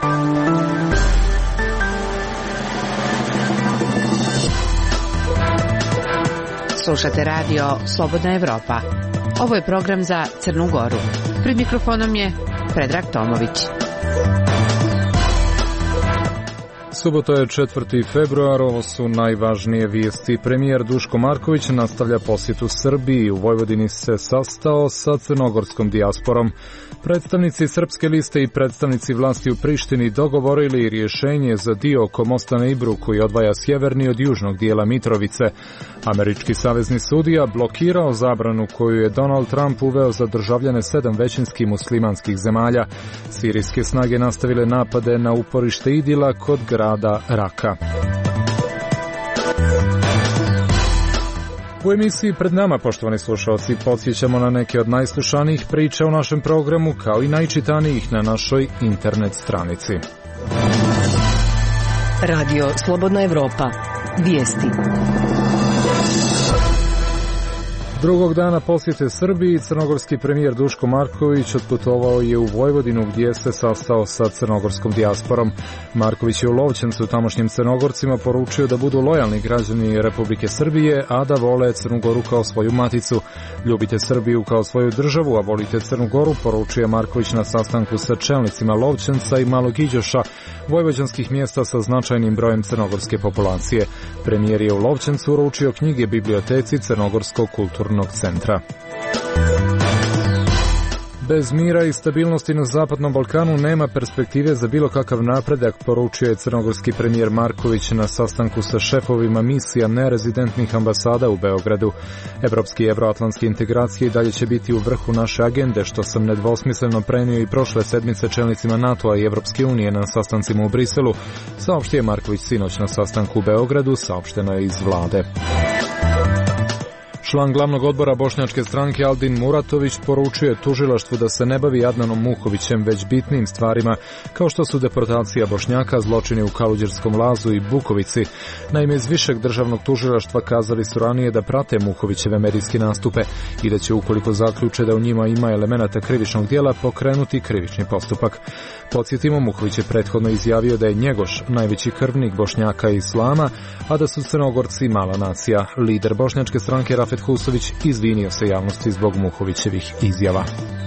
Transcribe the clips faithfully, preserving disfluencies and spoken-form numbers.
Slušate radio Slobodna Evropa. Ovo je program za Crnu Goru. Pred mikrofonom je Predrag Tomović. Subota je četvrti februar, ovo su najvažnije vijesti. Premijer Duško Marković nastavlja posjetu Srbiji. U Vojvodini se sastao sa crnogorskom dijasporom. Predstavnici Srpske liste i predstavnici vlasti u Prištini dogovorili rješenje za dio oko mosta na Ibru koji odvaja sjeverni od južnog dijela Mitrovice. Američki savezni sudija blokirao zabranu koju je Donald Trump uveo za državljane sedam većinskih muslimanskih zemalja. Sirijske snage nastavile napade na uporište Idila kod grada Raka. U emisiji Pred nama, poštovani slušalci, podsjećamo na neke od najslušanijih priča u našem programu, kao i najčitanijih na našoj internet stranici. Radio Slobodna Evropa. Vijesti. Drugog dana posjete Srbiji, crnogorski premijer Duško Marković otputovao je u Vojvodinu gdje se sastao sa crnogorskom dijasporom. Marković je u Lovćencu tamošnjim Crnogorcima poručio da budu lojalni građani Republike Srbije, a da vole Crnu Goru kao svoju maticu. Ljubite Srbiju kao svoju državu, a volite Crnu Goru, poručuje Marković na sastanku sa čelnicima Lovćenca i Malog Iđoša, vojvođanskih mjesta sa značajnim brojem crnogorske populacije. Premijer je u Lovćencu uručio knjige biblioteci Crnogorskog kulturnog centra. Bez mira i stabilnosti na Zapadnom Balkanu nema perspektive za bilo kakav napredak, poručio je crnogorski premijer Marković na sastanku sa šefovima misija nerezidentnih ambasada u Beogradu. Evropski i evroatlantske integracije i dalje će biti u vrhu naše agende, što sam nedvosmisleno prenio i prošle sedmice čelnicima NATO-a i Evropske unije na sastancima u Briselu, saopštio je Marković sinoć na sastanku u Beogradu, saopšteno je iz vlade. Član glavnog odbora bošnjačke stranke Aldin Muratović poručuje tužilaštvu da se ne bavi Adnanom Muhovićem, već bitnim stvarima, kao što su deportacija Bošnjaka, zločini u Kaluđerskom Lazu i Bukovici. Naime, iz višeg državnog tužilaštva kazali su ranije da prate Muhovićeve medijske nastupe i da će, ukoliko zaključe da u njima ima elemenata krivičnog djela, pokrenuti krivični postupak. Podsjetimo, Muhović je prethodno izjavio da je Njegoš najveći krvnik Bošnjaka i Islama, a da su Crnogorci mala nacija. Lider bošnjačke stranke Rafet Husović izvinio se javnosti zbog Muhovićevih izjava.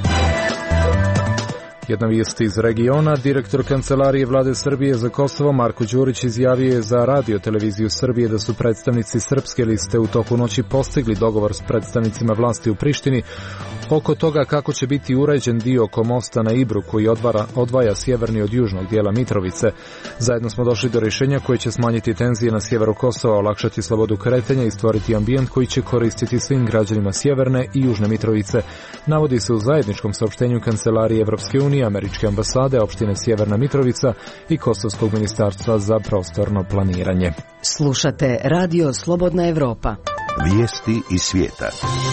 Jedna vijest iz regiona. Direktor Kancelarije Vlade Srbije za Kosovo Marko Đurić izjavio je za Radio televiziju Srbije da su predstavnici Srpske liste u toku noći postigli dogovor s predstavnicima vlasti u Prištini oko toga kako će biti uređen dio oko mosta na Ibru koji odvara, odvaja sjeverni od južnog dijela Mitrovice. Zajedno smo došli do rješenja koje će smanjiti tenzije na sjeveru Kosova, olakšati slobodu kretanja i stvoriti ambijent koji će koristiti svim građanima sjeverne i južne Mitrovice. Navodi se u zajedničkom saopštenju Kancelarije Evropske unije, Američke ambasade, opštine Sjeverna Mitrovica i Kosovskog ministarstva za prostorno planiranje. Slušate Radio Slobodna Evropa. Vijesti iz svijeta.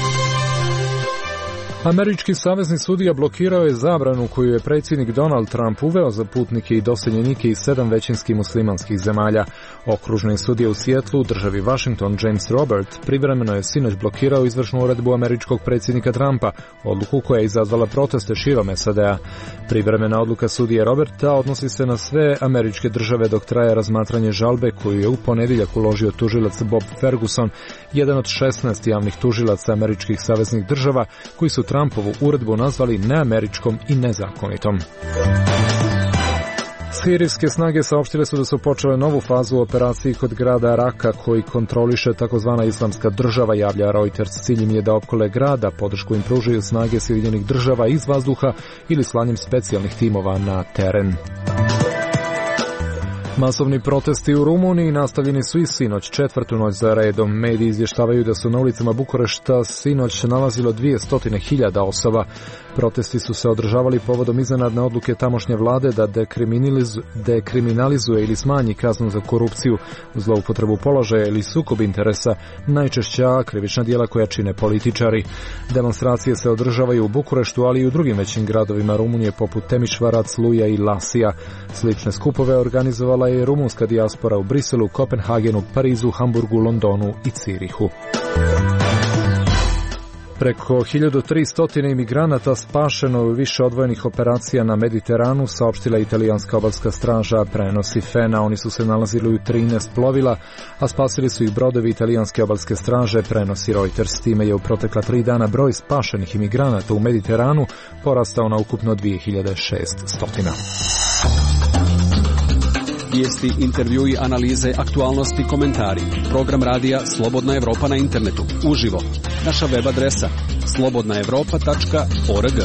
Američki savezni sudija blokirao je zabranu koju je predsjednik Donald Trump uveo za putnike i doseljenike iz sedam većinskih muslimanskih zemalja. Okružni sudija u Sijetlu, državi Washington, James Robert, privremeno je sinoć blokirao izvršnu uredbu američkog predsjednika Trumpa, odluku koja je izazvala proteste širom S A D-a. Privremena odluka sudije Roberta odnosi se na sve američke države dok traje razmatranje žalbe koju je u ponedjeljak uložio tužilac Bob Ferguson, jedan od šesnaest javnih tužilaca američkih saveznih država koji su Trumpovu uredbu nazvali neameričkom i nezakonitom. Sirijske snage saopštile su da su počele novu fazu u operaciji kod grada Raka koji kontroliše takozvana islamska država, javlja Reuters. Ciljem je da opkole grada, podršku im pružaju snage Sjedinjenih država iz vazduha ili slanjem specijalnih timova na teren. Masovni protesti u Rumuniji nastavljeni su i sinoć, četvrtu noć za redom. Mediji izvještavaju da su na ulicama Bukurešta sinoć nalazilo dvjesto hiljada osoba. Protesti su se održavali povodom iznenadne odluke tamošnje vlade da dekriminalizu, dekriminalizuje ili smanji kaznu za korupciju, zloupotrebu položaja ili sukob interesa, najčešća krivična djela koja čine političari. Demonstracije se održavaju u Bukureštu, ali i u drugim većim gradovima Rumunije poput Temišvarac, Luja i Lasija. Slične skupove organizovala je rumunska dijaspora u Briselu, Kopenhagenu, Parizu, Hamburgu, Londonu i Cirihu. Preko hiljadu tristo imigranata spašeno u više odvojenih operacija na Mediteranu, saopštila italijanska obalska straža, prenosi F E N A. Oni su se nalazili u trinaest plovila, a spasili su ih brodovi italijanske obalske straže, prenosi Reuters. Time je u protekla tri dana broj spašenih imigranata u Mediteranu porastao na ukupno dvije hiljade šeststo. Vijesti, intervjui, analize, aktualnosti, komentari. Program radija Slobodna Evropa na internetu. Uživo. Naša web adresa slobodna evropa tačka org.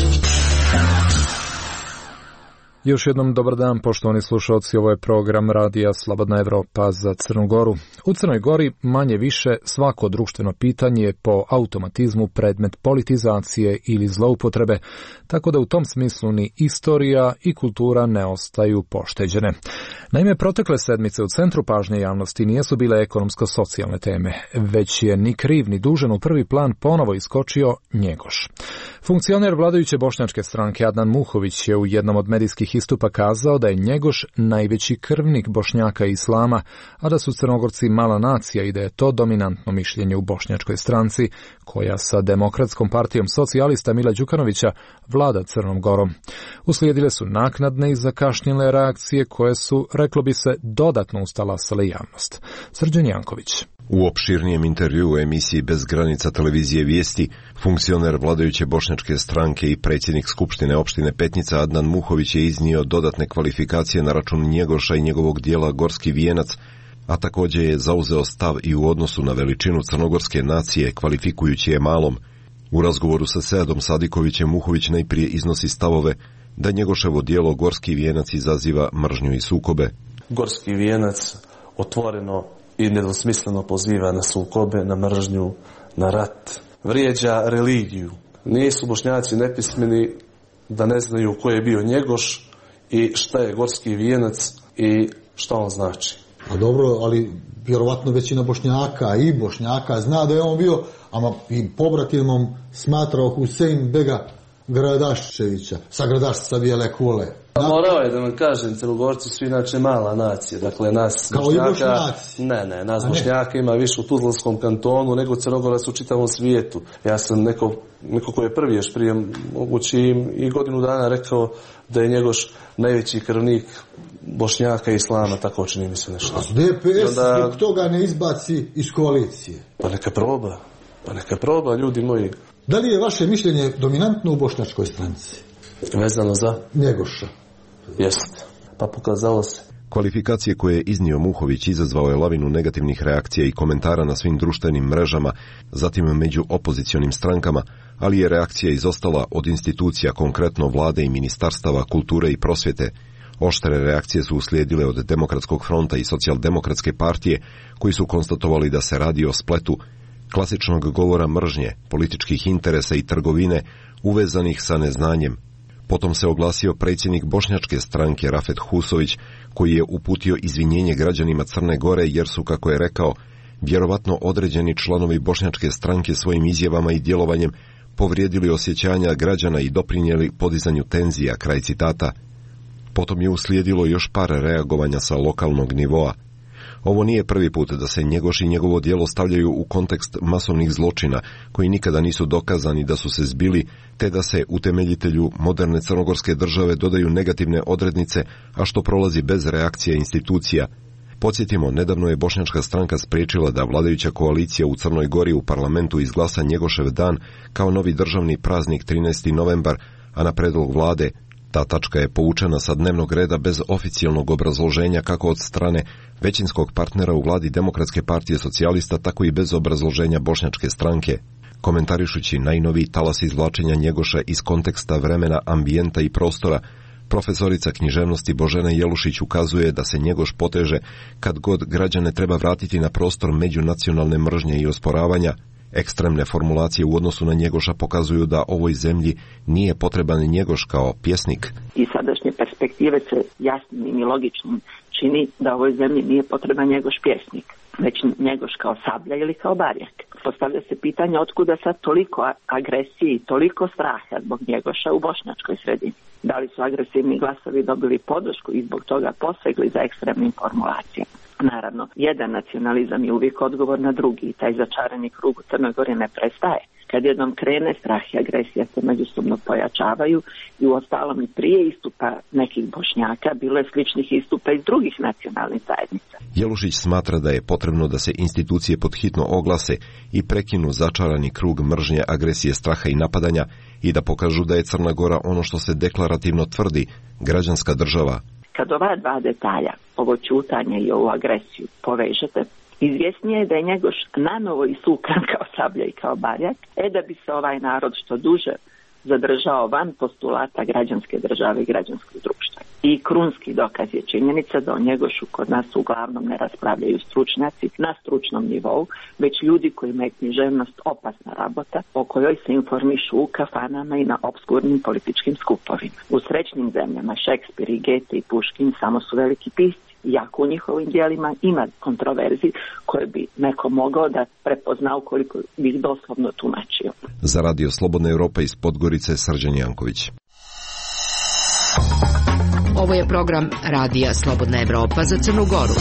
Još jednom dobar dan, poštovani slušalci, ovo je program radija Slobodna Evropa za Crnu Goru. U Crnoj Gori manje više svako društveno pitanje je po automatizmu predmet politizacije ili zloupotrebe, tako da u tom smislu ni istorija i kultura ne ostaju pošteđene. Naime, protekle sedmice u centru pažnje javnosti nijesu bile ekonomsko-socijalne teme, već je ni kriv ni dužan u prvi plan ponovo iskočio Njegoš. Funkcioner vladajuće bošnjačke stranke Adnan Muhović je u jednom od medijskih istupa kazao da je Njegoš najveći krvnik Bošnjaka i Islama, a da su Crnogorci mala nacija i da je to dominantno mišljenje u bošnjačkoj stranci, koja sa Demokratskom partijom socijalista Mila Đukanovića vlada Crnom Gorom. Uslijedile su naknadne i zakašnjele reakcije koje su, reklo bi se, dodatno ustalasale javnost. Srđan Janković. U opširnijem intervjuu u emisiji Bez granica televizije Vijesti, funkcioner vladajuće bošnjačke stranke i predsjednik Skupštine opštine Petnica Adnan Muhović je iznio dodatne kvalifikacije na račun Njegoša i njegovog dijela Gorski vijenac, a također je zauzeo stav i u odnosu na veličinu crnogorske nacije, kvalifikujući je malom. U razgovoru sa Seadom Sadikovićem Muhović najprije iznosi stavove da Njegoševo dijelo Gorski vijenac izaziva mržnju i sukobe. Gorski vijenac otvoreno i nedvosmisleno poziva na sukobe, na mržnju, na rat. Vrijeđa religiju. Nisu Bošnjaci nepismeni da ne znaju ko je bio Njegoš i šta je Gorski vijenac i šta on znači. A dobro, ali vjerovatno većina Bošnjaka i Bošnjaka zna da je on bio, ama i pobratimom smatrao Husein Bega Gradaščevića, sa Gradašca Bijele Kule. Morao je da vam kažem, Crnogorci su inače mala nacija, dakle nas kao Bošnjaka, i Bošnjaci. Ne, ne, nas Bošnjaka ima više u Tuzlanskom kantonu nego Crnogorac u čitavom svijetu. Ja sam neko, neko ko je prvi još prije mogući i godinu dana rekao da je Njegoš najveći krvnik Bošnjaka i Islama, tako čini mi se nešto. A D P S onda zbog toga ne izbaci iz koalicije? Pa neka proba, pa neka proba, ljudi moji. Da li je vaše mišljenje dominantno u bošnjačkoj stranci? Vezano za? Njegoša. Jeste. Pa pokazalo se. Kvalifikacije koje je iznio Muhović izazvao je lavinu negativnih reakcija i komentara na svim društvenim mrežama, zatim među opozicionim strankama, ali je reakcija izostala od institucija, konkretno vlade i ministarstava kulture i prosvjete. Oštre reakcije su uslijedile od Demokratskog fronta i Socijaldemokratske partije, koji su konstatovali da se radi o spletu klasičnog govora mržnje, političkih interesa i trgovine uvezanih sa neznanjem. Potom se oglasio predsjednik bošnjačke stranke Rafet Husović, koji je uputio izvinjenje građanima Crne Gore jer su, kako je rekao, vjerovatno određeni članovi bošnjačke stranke svojim izjavama i djelovanjem povrijedili osjećanja građana i doprinijeli podizanju tenzija, kraj citata. Potom je uslijedilo još par reagovanja sa lokalnog nivoa. Ovo nije prvi put da se Njegoš i njegovo djelo stavljaju u kontekst masovnih zločina koji nikada nisu dokazani da su se zbili, te da se utemeljitelju moderne crnogorske države dodaju negativne odrednice, a što prolazi bez reakcije institucija. Podsjetimo, nedavno je bošnjačka stranka spriječila da vladajuća koalicija u Crnoj Gori u parlamentu izglasa Njegošev dan kao novi državni praznik trinaesti novembar, a na predlog vlade ta tačka je povučena sa dnevnog reda bez oficijalnog obrazloženja kako od strane većinskog partnera u vladi Demokratske partije socijalista, tako i bez obrazloženja bošnjačke stranke. Komentarišući najnoviji talas izvlačenja Njegoša iz konteksta vremena, ambijenta i prostora, profesorica književnosti Božena Jelušić ukazuje da se Njegoš poteže kad god građane treba vratiti na prostor međunacionalne mržnje i osporavanja. Ekstremne formulacije u odnosu na Njegoša pokazuju da ovoj zemlji nije potreban Njegoš kao pjesnik. Iz sadašnje perspektive se jasnim i logičnim čini da ovoj zemlji nije potreban Njegoš pjesnik, već Njegoš kao sablja ili kao barjak. Postavlja se pitanje otkuda sad toliko agresije i toliko straha zbog Njegoša u bošnjačkoj sredini. Da li su agresivni glasovi dobili podršku i zbog toga posegli za ekstremnim formulacijama? Naravno, jedan nacionalizam je uvijek odgovor na drugi i taj začarani krug u Crnoj Gori ne prestaje. Kad jednom krene, strah i agresija se međusobno pojačavaju i uostalom i prije istupa nekih Bošnjaka bilo je sličnih istupa iz drugih nacionalnih zajednica. Jelušić smatra da je potrebno da se institucije podhitno oglase i prekinu začarani krug mržnje, agresije, straha i napadanja i da pokažu da je Crna Gora ono što se deklarativno tvrdi, građanska država. Kad ova dva detalja, ovo ćutanje i ovu agresiju, povežete, izvjesnije je da je Njegoš nanovo isukan kao sablja i kao barjak, e da bi se ovaj narod što duže zadržao van postulata građanske države i građanskog društva. I krunski dokaz je činjenica da o Njegošu kod nas uglavnom ne raspravljaju stručnjaci na stručnom nivou, već ljudi kojima je književnost opasna rabota, o kojoj se informišu u kafanama i na obskurnim političkim skupovima. U srećnim zemljama Šekspir i Gete i Puškin samo su veliki pisci. Jako u njihovim dijelima ima kontroverzi koje bi neko mogao da prepozna ukoliko bi ih doslovno tumačio. Za Radio Slobodna Evropa iz Podgorice, Srđan Janković. Ovo je program Radija Slobodna Evropa za Crnu Goru.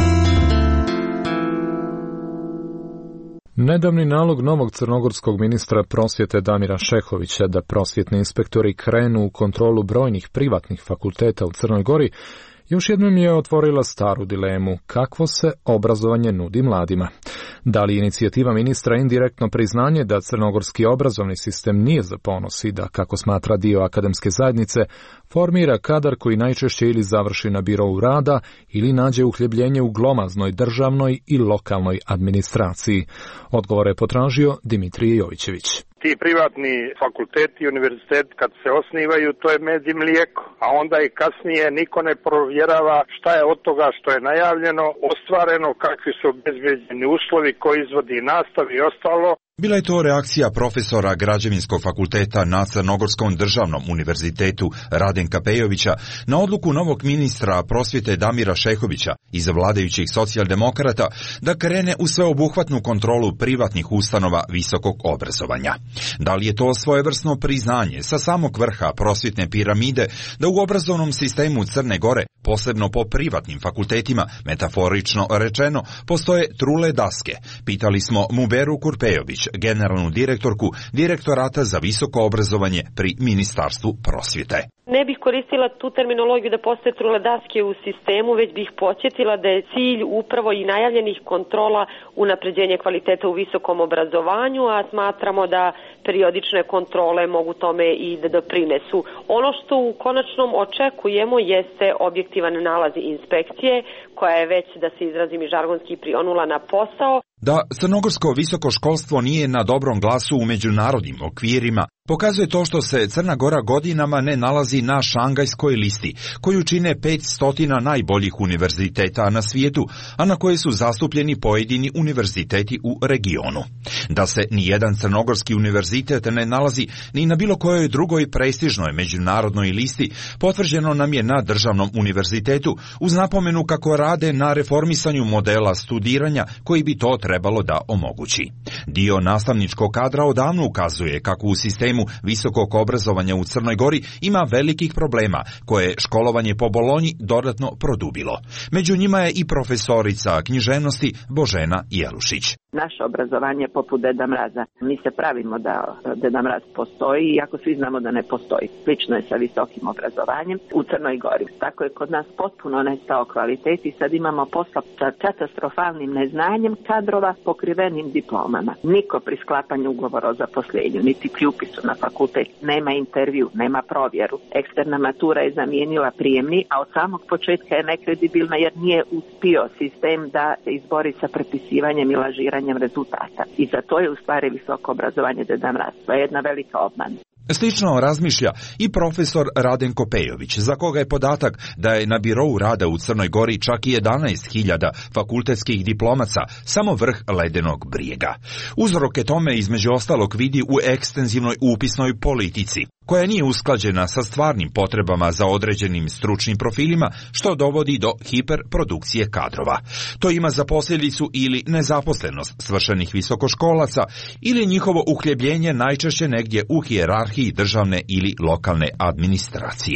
Nedavni nalog novog crnogorskog ministra prosvjete Damira Šehovića da prosvjetni inspektori krenu u kontrolu brojnih privatnih fakulteta u Crnoj Gori još jednom je otvorila staru dilemu kakvo se obrazovanje nudi mladima. Da li inicijativa ministra indirektno priznanje da crnogorski obrazovni sistem nije za ponos i da, kako smatra dio akademske zajednice, formira kadar koji najčešće ili završi na birou rada ili nađe uhljebljenje u glomaznoj državnoj i lokalnoj administraciji? Odgovor je potražio Dimitrije Jovićević. Ti privatni fakulteti i univerziteti kad se osnivaju, to je med i mlijeko, a onda i kasnije niko ne provjerava šta je od toga što je najavljeno, ostvareno, kakvi su obezbeđeni uslovi, ko izvodi nastavu i ostalo. Bila je to reakcija profesora Građevinskog fakulteta na Crnogorskom državnom univerzitetu Radenka Pejovića na odluku novog ministra prosvjete Damira Šehovića iz vladajućih socijaldemokrata da krene u sveobuhvatnu kontrolu privatnih ustanova visokog obrazovanja. Da li je to svojevrsno priznanje sa samog vrha prosvjetne piramide da u obrazovnom sistemu Crne Gore, posebno po privatnim fakultetima, metaforično rečeno, postoje trule daske? Pitali smo Muberu Kurpejović, generalnu direktorku Direktorata za visoko obrazovanje pri Ministarstvu prosvjete. Ne bih koristila tu terminologiju da postoje trule daske u sistemu, već bih podsjetila da je cilj upravo i najavljenih kontrola unapređenje kvaliteta u visokom obrazovanju, a smatramo da periodične kontrole mogu tome i da doprinesu. Ono što u konačnom očekujemo jeste objektivan nalaz inspekcije, koja je već, da se izrazim i žargonski, prionula na posao. Da crnogorsko visoko školstvo nije na dobrom glasu u međunarodnim okvirima pokazuje to što se Crna Gora godinama ne nalazi na šangajskoj listi, koju čine petsto najboljih univerziteta na svijetu, a na koje su zastupljeni pojedini univerziteti u regionu. Da se nijedan crnogorski univerzitet ne nalazi ni na bilo kojoj drugoj prestižnoj međunarodnoj listi, potvrđeno nam je na državnom univerzitetu, uz napomenu kako rade na reformisanju modela studiranja koji bi to trebalo da omogući. Dio nastavničkog kadra odavno ukazuje kako u sistemu visokog obrazovanja u Crnoj Gori ima velikih problema koje je školovanje po Bolonji dodatno produbilo. Među njima je i profesorica književnosti Božena Jelušić. Naše obrazovanje je poput Deda Mraza. Mi se pravimo da Deda Mraz postoji, iako svi znamo da ne postoji. Slično je sa visokim obrazovanjem u Crnoj Gori. Tako je kod nas potpuno nestao kvalitet i sad imamo posla sa katastrofalnim neznanjem kadrova pokrivenim diplomama. Niko pri sklapanju ugovora o zaposlenju, niti pri upisu na fakultet, nema intervju, nema provjeru. Eksterna matura je zamijenila prijemni, a od samog početka je nekredibilna jer nije uspio sistem da se izbori sa prepisivanjem i lažiranjem rezultata. I za to je u stvari visoko obrazovanje Deda Mraz. To je jedna velika obmana. Slično razmišlja i profesor Radenko Pejović, za koga je podatak da je na birou rada u Crnoj Gori čak i jedanaest hiljada fakultetskih diplomaca samo vrh ledenog brijega. Uzroke tome između ostalog vidi u ekstenzivnoj upisnoj politici, koja nije usklađena sa stvarnim potrebama za određenim stručnim profilima, što dovodi do hiperprodukcije kadrova. To ima za posljedicu ili nezaposlenost svršenih visokoškolaca ili njihovo uhljebljenje najčešće negdje u hijerarhiji državne ili lokalne administracije.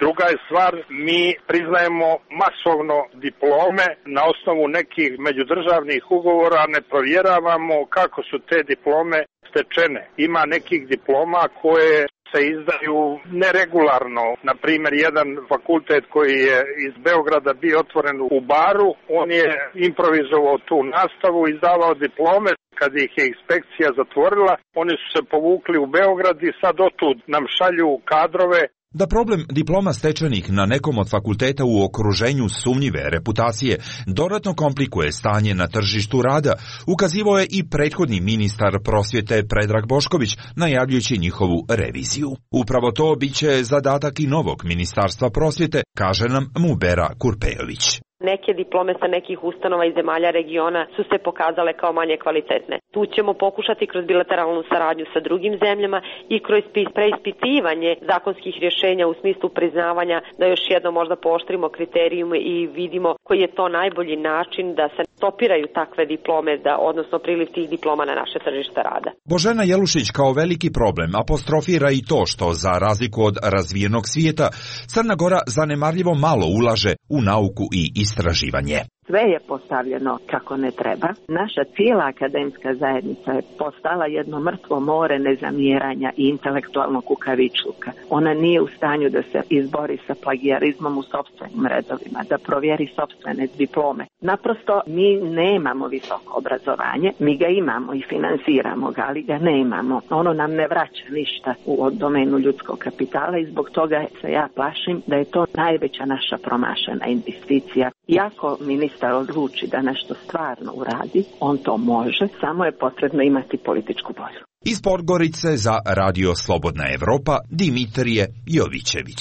Druga je stvar, mi priznajemo masovno diplome na osnovu nekih međudržavnih ugovora, ne provjeravamo kako su te diplome stečene. Ima nekih diploma koje se izdaju neregularno. Na primjer, jedan fakultet koji je iz Beograda bio otvoren u Baru, on je improvizovao tu nastavu, izdavao diplome. Kad ih je inspekcija zatvorila, oni su se povukli u Beograd i sad otud nam šalju kadrove. Da problem diploma stečenih na nekom od fakulteta u okruženju sumnjive reputacije dodatno komplikuje stanje na tržištu rada, ukazivao je i prethodni ministar prosvjete Predrag Bošković, najavljujući njihovu reviziju. Upravo to biće zadatak i novog ministarstva prosvjete, kaže nam Mubera Kurpejović. Neke diplome sa nekih ustanova iz zemalja regiona su se pokazale kao manje kvalitetne. Tu ćemo pokušati kroz bilateralnu saradnju sa drugim zemljama i kroz preispitivanje zakonskih rješenja u smislu priznavanja da još jednom možda pooštrimo kriterijume i vidimo koji je to najbolji način da se stopiraju takve diplome, da, odnosno priliv tih diploma na naše tržište rada. Božena Jelušić kao veliki problem apostrofira i to što, za razliku od razvijenog svijeta, Crna Gora zanemarljivo malo ulaže u nauku i istraživanje. Sve je postavljeno kako ne treba. Naša cijela akademska zajednica je postala jedno mrtvo more nezamjeranja i intelektualnog kukavičluka. Ona nije u stanju da se izbori sa plagijarizmom u sopstvenim redovima, da provjeri sopstvene diplome. Naprosto mi nemamo visoko obrazovanje, mi ga imamo i finansiramo ga, ali ga nemamo. Ono nam ne vraća ništa u domenu ljudskog kapitala i zbog toga se ja plašim da je to najveća naša promašena investicija. Iako ministar odluči da nešto stvarno uradi, on to može, samo je potrebno imati političku volju. Iz Podgorice za Radio Slobodna Evropa, Dimitrije Jovićević.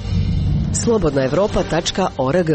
slobodna evropa tačka org.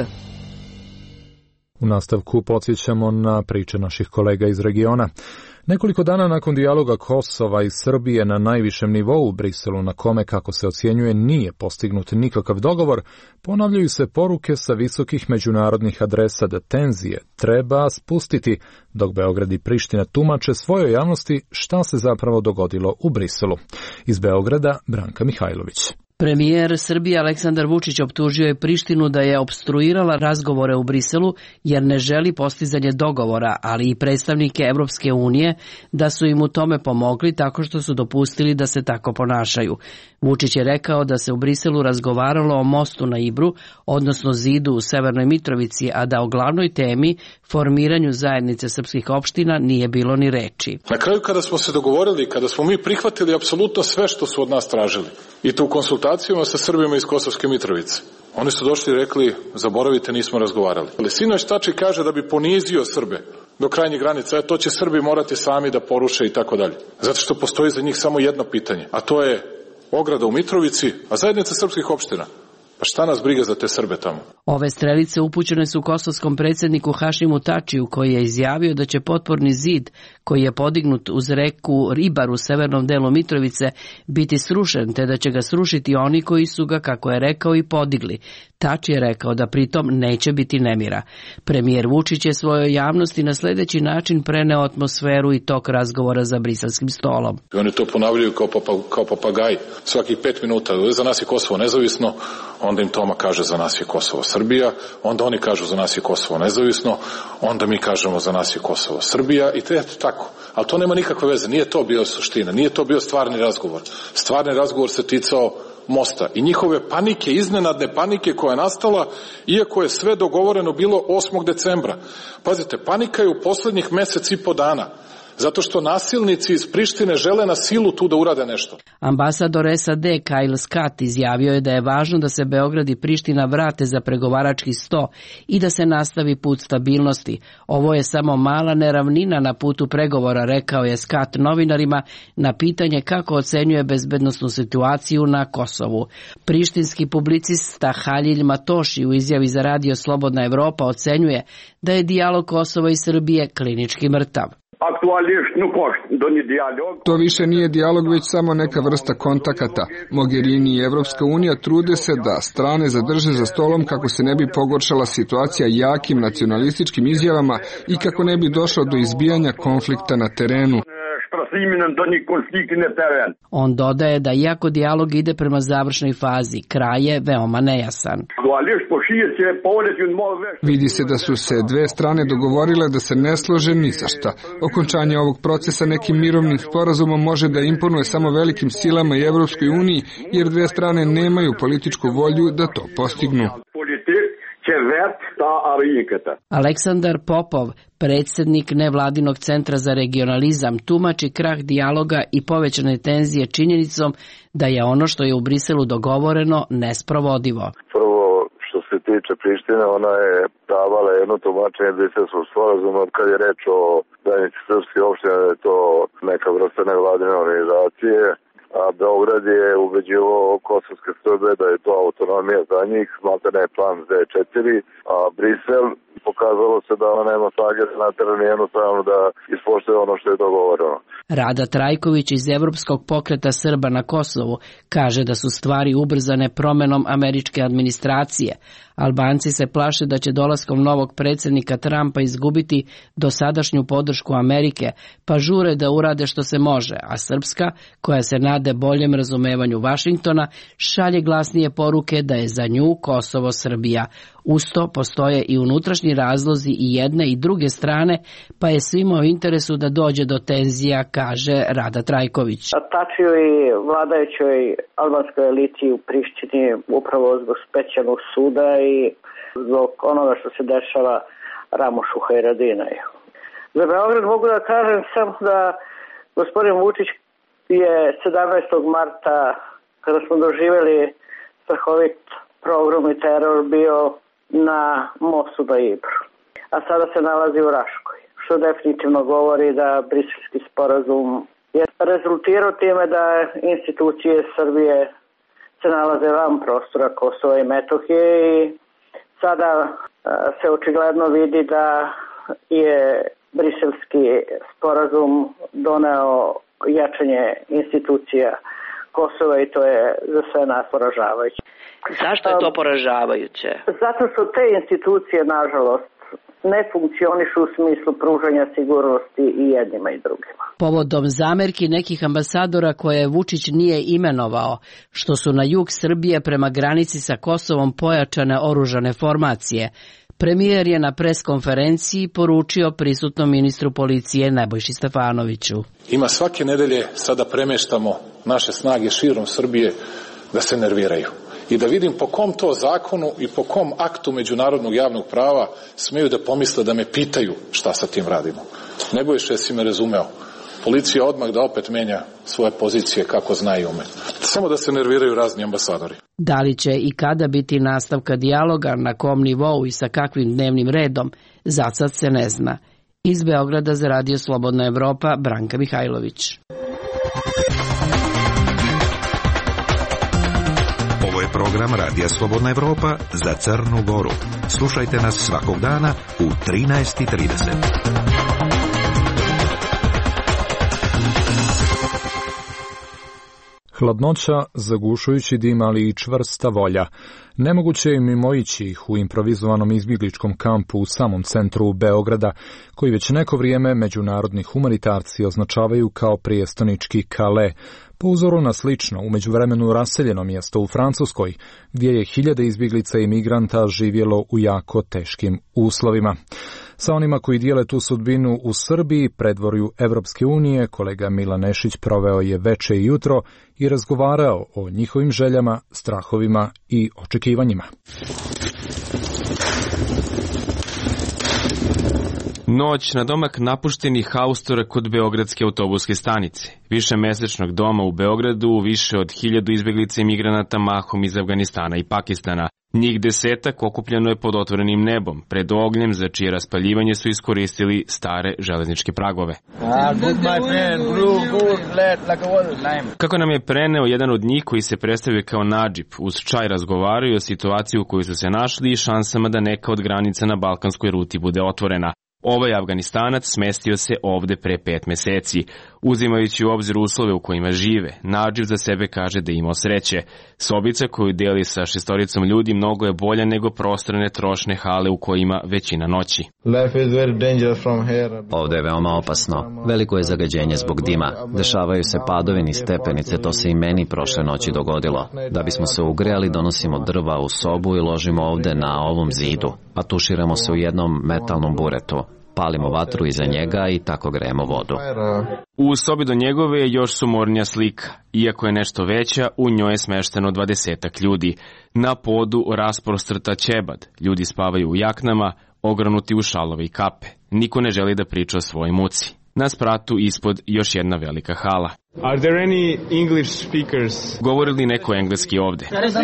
U nastavku podsjećamo na priče naših kolega iz regiona. Nekoliko dana nakon dijaloga Kosova i Srbije na najvišem nivou u Briselu, na kome, kako se ocjenjuje, nije postignut nikakav dogovor, ponavljaju se poruke sa visokih međunarodnih adresa da tenzije treba spustiti, dok Beograd i Priština tumače svojoj javnosti šta se zapravo dogodilo u Briselu. Iz Beograda, Branka Mihajlović. Premijer Srbije Aleksandar Vučić optužio je Prištinu da je opstruirala razgovore u Briselu jer ne želi postizanje dogovora, ali i predstavnike Evropske unije da su im u tome pomogli tako što su dopustili da se tako ponašaju. Vučić je rekao da se u Briselu razgovaralo o mostu na Ibru, odnosno zidu u Severnoj Mitrovici, a da o glavnoj temi, formiranju zajednice srpskih opština, nije bilo ni reči. Na kraju, kada smo se dogovorili, kada smo mi prihvatili apsolutno sve što su od nas tražili, i to u konsultacijama sa Srbima iz Kosovske Mitrovice, oni su došli i rekli, zaboravite, nismo razgovarali. Ali sinoć Tači kaže da bi ponizio Srbe do krajnjih granica, to će Srbi morati sami da poruše i tako dalje. Zato što postoji za njih samo jedno pitanje, a to je ograda u Mitrovici, a zajednica srpskih opština. Pa šta nas briga za te Srbe tamo? Ove strelice upućene su kosovskom predsjedniku Hašimu Tačiju, koji je izjavio da će potporni zid koji je podignut uz reku Ribar u severnom delu Mitrovice biti srušen, te da će ga srušiti oni koji su ga, kako je rekao, i podigli. Tači je rekao da pritom neće biti nemira. Premijer Vučić je svojoj javnosti na sljedeći način preneo atmosferu i tok razgovora za briselskim stolom. Oni to ponavljaju kao, papa, kao papagaj svakih pet minuta. Za nas je Kosovo nezavisno, onda im Toma kaže za nas je Kosovo Srbija, onda oni kažu za nas je Kosovo nezavisno, onda mi kažemo za nas je Kosovo Srbija i to je tako. Ali to nema nikakve veze, nije to bio suština, nije to bio stvarni razgovor. Stvarni razgovor se ticao mosta i njihove panike, iznenadne panike koja je nastala, iako je sve dogovoreno bilo osmog decembra. Pazite, panika je u poslednjih mesec i po dana, zato što nasilnici iz Prištine žele na silu tu da urade nešto. Ambasador S A D Kyle Scott izjavio je da je važno da se Beograd i Priština vrate za pregovarački sto i da se nastavi put stabilnosti. Ovo je samo mala neravnina na putu pregovora, rekao je Scott novinarima na pitanje kako ocenjuje bezbednosnu situaciju na Kosovu. Prištinski publicista Halil Matoši u izjavi za Radio Slobodna Evropa ocenjuje da je dijalog Kosova i Srbije klinički mrtav. To više nije dijalog, već samo neka vrsta kontakata. Mogherini i Evropska unija trude se da strane zadrže za stolom kako se ne bi pogoršala situacija jakim nacionalističkim izjavama i kako ne bi došlo do izbijanja konflikta na terenu. On dodaje da iako dijalog ide prema završnoj fazi, kraj je veoma nejasan. Vidi se da su se dve strane dogovorile da se ne slože ni za šta. Okončanje ovog procesa nekim mirovnim sporazumom može da imponuje samo velikim silama i Evropskoj uniji, jer dve strane nemaju političku volju da to postignu. Aleksandar Popov, predsjednik nevladinog centra za regionalizam, tumači krah dijaloga i povećane tenzije činjenicom da je ono što je u Briselu dogovoreno nesprovodivo. Prvo, što se tiče Prištine, ona je davala jedno tumačenje briselskog sporazuma kad je reč o zajednici srpske opštine, da je to neka vrsta nevladine organizacije, a Beograd je ubeđivao kosovske Srbe da je to autonomija za njih, malta ne je plan D četiri, a Brisel pokazalo se da ona nema snage da naterani jednostavno da ispoštuje ono što je dogovoreno. Rada Trajković iz Evropskog pokreta Srba na Kosovu kaže da su stvari ubrzane promenom američke administracije. Albanci se plaše da će dolaskom novog predsjednika Trumpa izgubiti dosadašnju podršku Amerike, pa žure da urade što se može, a Srpska, koja se nade boljem razumevanju Vašingtona, šalje glasnije poruke da je za nju Kosovo Srbija. Uz to postoje i unutrašnji razlozi i jedne i druge strane, pa je svima u interesu da dođe do tenzija, kaže Rada Trajković. Tačio i vladajućoj albanskoj eliti u Prištini upravo zbog specijalnog suda i zbog onoga što se dešava Ramušu Hajradinaju. Za Beograd mogu da kažem samo da gospodin Vučić je sedamnaestog marta, kada smo doživjeli strahovit pogrom i teror, bio na mostu na Ibru, a sada se nalazi u Raškoj, što definitivno govori da briselski sporazum je rezultirao time da institucije Srbije se nalaze van prostora Kosova i Metohije i sada se očigledno vidi da je briselski sporazum doneo jačanje institucija Kosova i to je za sve nas poražavajuće. Zašto je to poražavajuće? Zato što te institucije, nažalost, ne funkcionišu u smislu pružanja sigurnosti i jednima i drugima. Povodom zamerki nekih ambasadora koje Vučić nije imenovao, što su na jug Srbije prema granici sa Kosovom pojačane oružane formacije, premijer je na preskonferenciji poručio prisutnom ministru policije Nebojši Stefanoviću. Ima svake nedelje, sada premeštamo naše snage širom Srbije da se nerviraju. I da vidim po kom to zakonu i po kom aktu međunarodnog javnog prava smeju da pomisle da me pitaju šta sa tim radimo. Nebojša, jesi me razumeo? Policija odmah da opet menja svoje pozicije kako zna i ume. Samo da se nerviraju razni ambasadori. Da li će i kada biti nastavka dijaloga, na kom nivou i sa kakvim dnevnim redom, za sad se ne zna. Iz Beograda za Radio Slobodna Evropa, Branka Mihajlović. Ovo je program Radija Slobodna Evropa za Crnu Goru. Slušajte nas svakog dana u trinaest i trideset. Hladnoća, zagušujući dim, ali i čvrsta volja. Nemoguće je mimoići ih u improvizovanom izbjegličkom kampu u samom centru Beograda, koji već neko vrijeme međunarodni humanitarci označavaju kao prijestonički Kale, po uzoru na slično u međuvremenu raseljeno mjesto u Francuskoj, gdje je hiljade izbjeglica i migranta živjelo u jako teškim uslovima. Sa onima koji dijele tu sudbinu u Srbiji, predvorju Evropske unije, kolega Milan Nešić proveo je veče i jutro i razgovarao o njihovim željama, strahovima i očekivanjima. Noć na domak napuštenih haustora kod Beogradske autobuske stanice. Više mesečnog doma u Beogradu, više od hiljadu izbjeglica i migranata mahom iz Afganistana i Pakistana. Njih desetak okupljeno je pod otvorenim nebom, pred ognjem za čije raspaljivanje su iskoristili stare železničke pragove. Kako nam je preneo jedan od njih koji se predstavio kao Nadžib, uz čaj razgovaraju o situaciji u kojoj su se našli i šansama da neka od granica na balkanskoj ruti bude otvorena. Ovaj Afganistanac smestio se ovde pre pet meseci. Uzimajući u obzir uslove u kojima žive, Nadživ za sebe kaže da je imao sreće. Sobica koju deli sa šestoricom ljudi mnogo je bolja nego prostorne trošne hale u kojima većina noći. Ovde je veoma opasno. Veliko je zagađenje zbog dima. Dešavaju se padovi niz stepenice, to se i meni prošle noći dogodilo. Da bismo se ugrejali, donosimo drva u sobu i ložimo ovde na ovom zidu, a tuširamo se u jednom metalnom buretu. Palimo vatru iza njega i tako grejemo vodu. U sobi do njegove je još sumornija slika. Iako je nešto veća, u njoj je smešteno dvadesetak ljudi. Na podu rasprostrta ćebad. Ljudi spavaju u jaknama, ogranuti u šalove i kape. Niko ne želi da priča o svojoj muci. Na spratu ispod još jedna velika hala. Are there any English speakers? Govori li neko engleski ovde?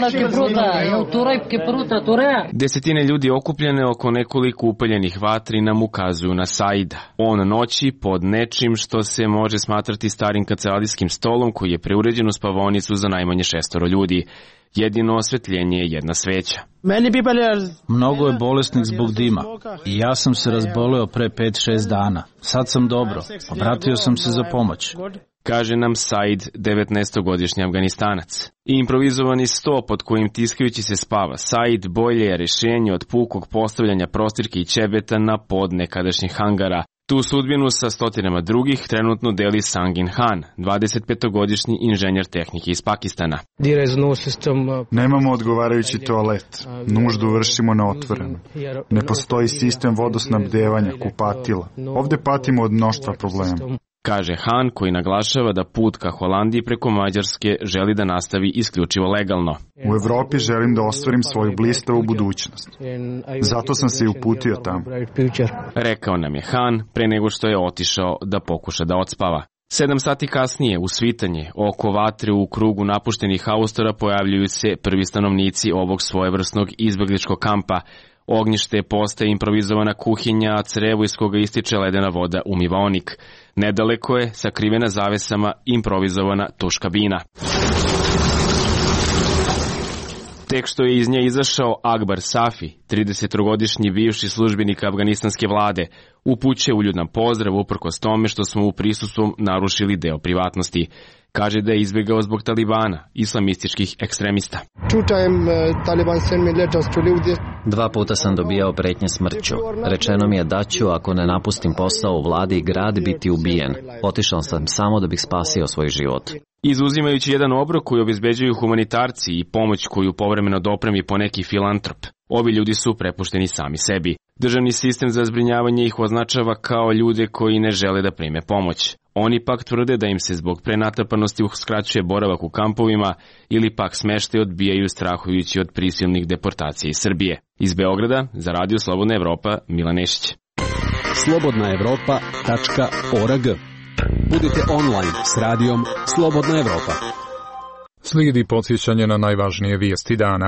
Desetine ljudi okupljene oko nekoliko upaljenih vatri nam ukazuju na Saida. On noći pod nečim što se može smatrati starim kancelarijskim stolom koji je preuređen u spavaonicu za najmanje šestoro ljudi. Jedino osvetljenje je jedna sveća. Mnogo je bolesnih zbog dima i ja sam se razboleo pre pet šest dana. Sad sam dobro. Obratio sam se za pomoć. Kaže nam Said, devetnaestogodišnji Afganistanac. I improvizovani sto pod kojim tiskajući se spava Said bolje je rešenje od pukog postavljanja prostirke i ćebeta na pod nekadašnjih hangara. Tu sudbinu sa stotinama drugih trenutno deli Sangin Han, dvadesetpetogodišnji inženjer tehnike iz Pakistana. Nemamo odgovarajući toalet. Nuždu vršimo na otvoreno. Ne postoji sistem vodosnabdevanja, kupatila. Ovde patimo od mnoštva problema. Kaže Han, koji naglašava da put ka Holandiji preko Mađarske želi da nastavi isključivo legalno. U Evropi želim da ostvarim svoju blistavu budućnost. Zato sam se i uputio tamo. Rekao nam je Han pre nego što je otišao da pokuša da odspava. Sedam sati kasnije, u svitanje, oko vatre u krugu napuštenih haustora pojavljuju se prvi stanovnici ovog svojevrsnog izbegličkog kampa. Ognjište postaje improvizovana kuhinja, a crevo iz koga ističe ledena voda umivaonik. Nedaleko je, sakrivena zavesama, improvizovana tuš kabina. Tek što je iz nje izašao Akbar Safi, tridesetogodišnji bivši službenik afganistanske vlade, upućuje uljudan pozdrav uprkos tome što smo u prisustvu narušili deo privatnosti. Kaže da je izbjegao zbog Talibana, islamističkih ekstremista. Dva puta sam dobijao pretnje smrću. Rečeno mi je da ću, ako ne napustim posao u vladi i grad, biti ubijen. Otišao sam samo da bih spasio svoj život. Izuzimajući jedan obrok koji obezbeđuju humanitarci i pomoć koju povremeno dopremi poneki filantrop, ovi ljudi su prepušteni sami sebi. Državni sistem za zbrinjavanje ih označava kao ljude koji ne žele da prime pomoć. Oni pak tvrde da im se zbog prenatrpanosti uskraćuje boravak u kampovima ili pak smeštaj odbijaju strahujući od prisilnih deportacija iz Srbije. Iz Beograda, za Radio Slobodna Evropa, Milan Nešić. slobodna evropa tačka org. Budite online s radijom Slobodna Evropa. Slijedi podsjećanje na najvažnije vijesti dana.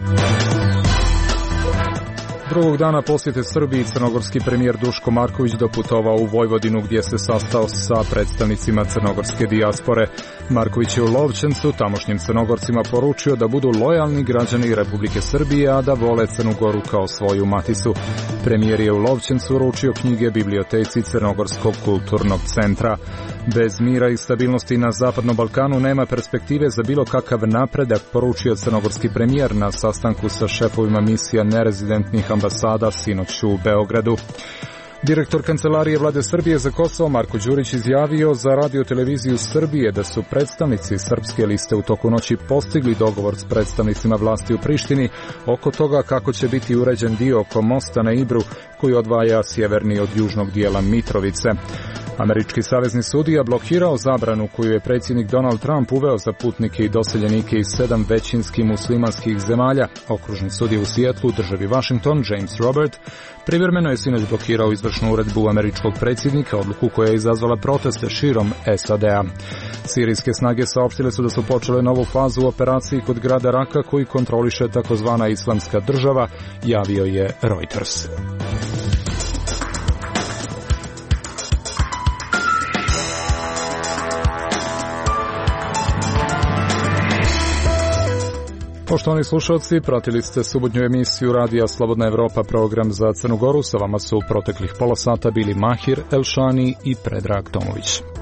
Drugog dana posjete Srbiji crnogorski premijer Duško Marković doputovao u Vojvodinu gdje se sastao sa predstavnicima crnogorske dijaspore. Marković je u Lovćencu tamošnjim Crnogorcima poručio da budu lojalni građani Republike Srbije, a da vole Crnu Goru kao svoju maticu. Premijer je u Lovćencu uručio knjige biblioteci Crnogorskog kulturnog centra. Bez mira i stabilnosti na Zapadnom Balkanu nema perspektive za bilo kakav napredak, poručio crnogorski premijer na sastanku sa šefovima misija nerezidentnih ambasada sinoć u Beogradu. Direktor Kancelarije Vlade Srbije za Kosovo Marko Đurić izjavio za Radio-televiziju Srbije da su predstavnici srpske liste u toku noći postigli dogovor s predstavnicima vlasti u Prištini oko toga kako će biti uređen dio oko mosta na Ibru koji odvaja sjeverni od južnog dijela Mitrovice. Američki savezni sudija blokirao zabranu koju je predsjednik Donald Trump uveo za putnike i doseljenike iz sedam većinski muslimanskih zemalja. Okružni sudija u Sijetlu, državi Washington, James Robert, privremeno je sinoć blokirao izvršnu uredbu američkog predsjednika, odluku koja je izazvala proteste širom S A D-a. Sirijske snage saopštile su da su počele novu fazu u operaciji kod grada Raka koji kontroliše takozvana islamska država, javio je Reuters. Poštovani slušalci, pratili ste subotnju emisiju Radija Slobodna Evropa, program za Crnu Goru. Sa vama su proteklih pola sata bili Mahir Elšani i Predrag Tomović.